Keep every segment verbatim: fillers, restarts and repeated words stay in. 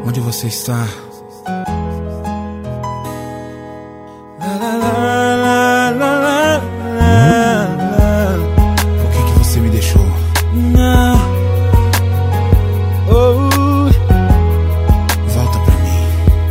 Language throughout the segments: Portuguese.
Onde você está? Por que que você me deixou? Volta pra mim.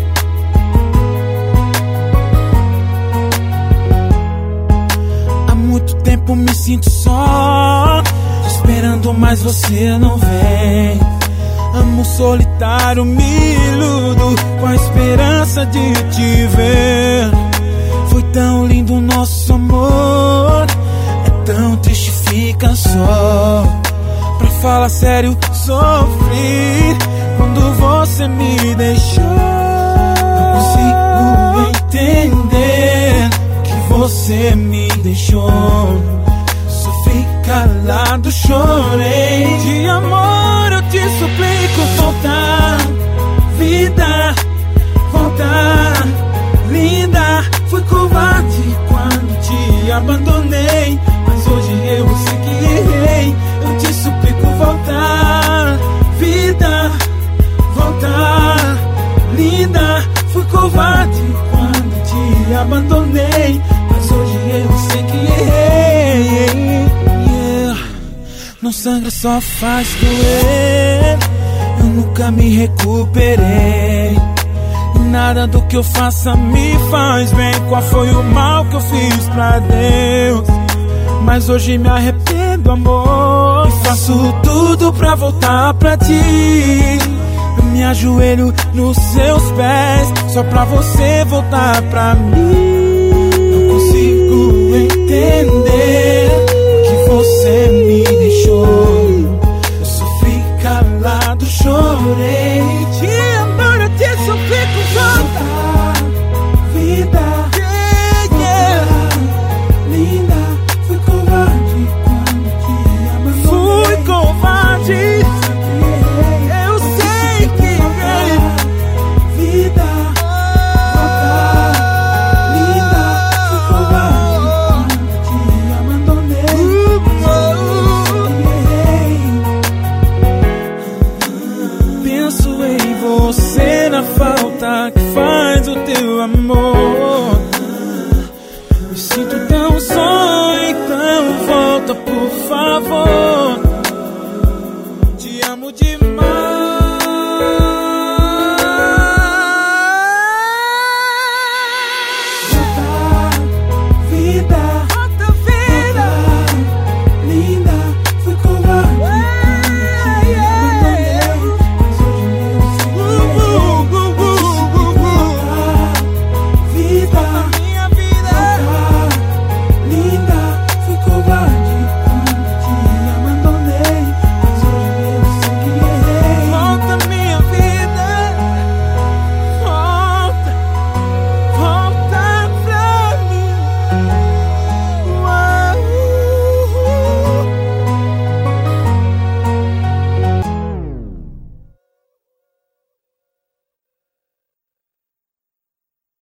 Há muito tempo me sinto só, esperando, mas você não vem. Amo solitário, me iludo com a esperança de te ver. Foi tão lindo o nosso amor, é tão triste ficar só. Pra falar sério, sofri quando você me deixou. Não consigo entender que você me deixou. Sofri calado, chorei de amor, eu te suplico voltar. Vida, voltar. Linda, fui covarde quando te abandonei, mas hoje eu sei que errei. Eu te suplico voltar. Vida, voltar. Linda, fui covarde quando te abandonei, mas hoje eu sei que errei. Yeah. Não sangra, só faz doer. Eu nunca me recuperei. Nada do que eu faça me faz bem. Qual foi o mal que eu fiz pra Deus? Mas hoje me arrependo, amor, e faço tudo pra voltar pra ti. Eu me ajoelho nos seus pés só pra você voltar pra mim. Não consigo entender que você